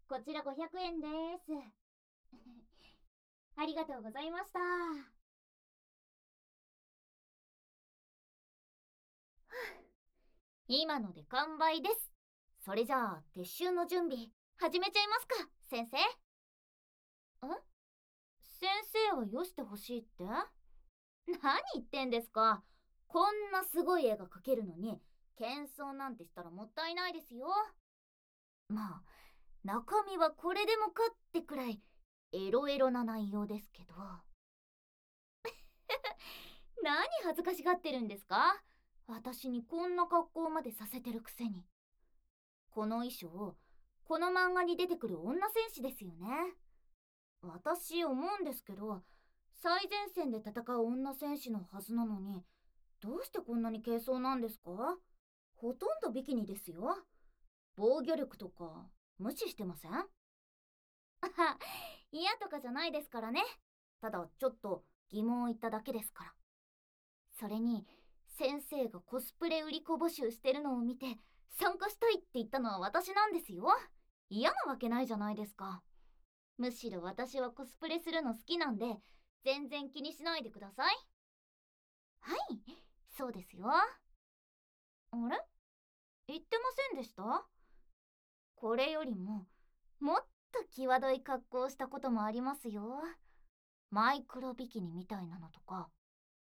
こちら500円です。ありがとうございました。今ので完売です。それじゃあ、撤収の準備、始めちゃいますか、先生。先生はよしてほしいって？何言ってんですか。こんなすごい絵が描けるのに、謙遜なんてしたらもったいないですよ。まあ、中身はこれでもかってくらい、エロエロな内容ですけど。何恥ずかしがってるんですか？私にこんな格好までさせてるくせに。この衣装、この漫画に出てくる女戦士ですよね。私思うんですけど、最前線で戦う女戦士のはずなのに、どうしてこんなに軽装なんですか？ほとんどビキニですよ。防御力とか無視してません？あは、嫌とかじゃないですからね。ただちょっと疑問を言っただけですから。それに、先生がコスプレ売り子募集してるのを見て、参加したいって言ったのは私なんですよ。嫌なわけないじゃないですか。むしろ私はコスプレするの好きなんで、全然気にしないでください。はい、そうですよ。あれ？言ってませんでした？これよりも、もっと際どい格好をしたこともありますよ。マイクロビキニみたいなのとか。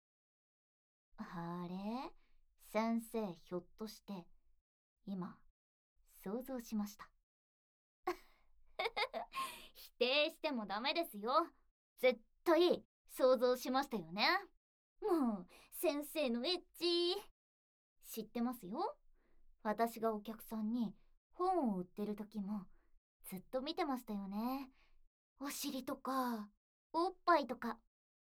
あれ？先生ひょっとして、今、想像しました。否定してもダメですよ。絶対想像しましたよね。もう、先生のエッチ。知ってますよ。私がお客さんに本を売ってる時もずっと見てましたよね。お尻とか、おっぱいとか。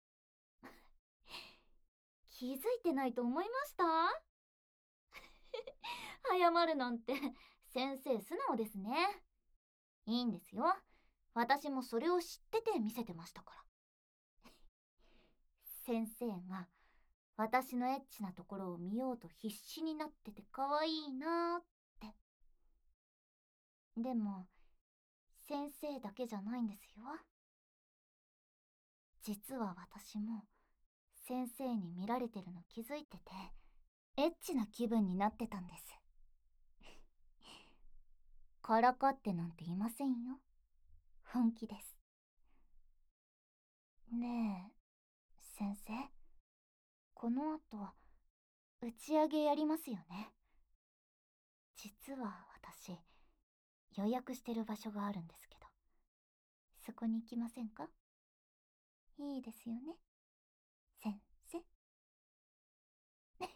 気づいてないと思いました？謝るなんて先生素直ですね。いいんですよ。私もそれを知ってて見せてましたから。先生が私のエッチなところを見ようと必死になってて可愛いなーって。でも、先生だけじゃないんですよ。実は私も先生に見られてるの気づいてて、エッチな気分になってたんです。からかってなんていませんよ。本気です。ねえ、先生。この後、打ち上げやりますよね。実は私、予約してる場所があるんですけど、そこに行きませんか？いいですよね、先生。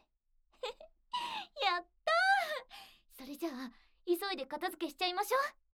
やったー！それじゃあ、急いで片付けしちゃいましょう。